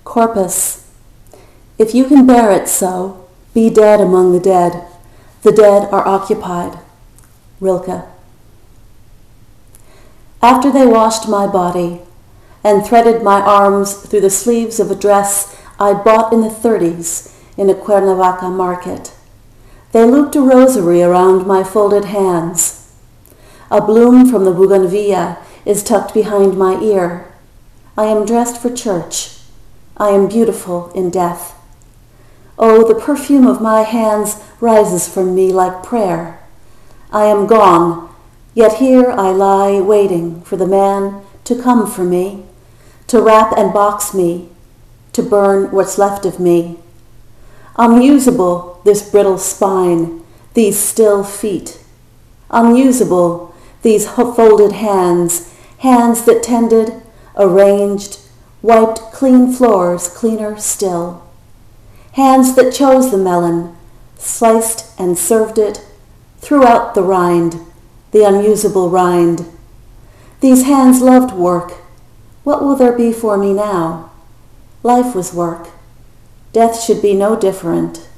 Corpus. If you can bear it so, be dead among the dead. The dead are occupied. Rilke. After they washed my body and threaded my arms through the sleeves of a dress I'd bought in the 30s in a Cuernavaca market, they looped a rosary around my folded hands. A bloom from the bougainvillea is tucked behind my ear. I am dressed for church. I am beautiful in death. Oh, the perfume of my hands rises from me like prayer. I am gone, yet here I lie waiting for the man to come for me, to wrap and box me, to burn what's left of me. Unusable, this brittle spine, these still feet. Unusable, these folded hands, hands that tended, arranged, wiped clean floors cleaner still. Hands that chose the melon, sliced and served it, threw out the rind, the unusable rind. These hands loved work. What will there be for me now? Life was work. Death should be no different.